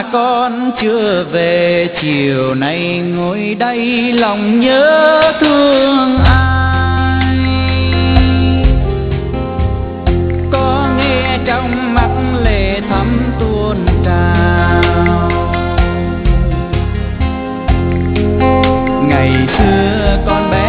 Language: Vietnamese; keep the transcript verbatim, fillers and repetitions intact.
con chưa về, chiều nay ngồi đây lòng nhớ thương ai. Có nghe trong mắt lệ thắm tuôn trào, ngày xưa con bé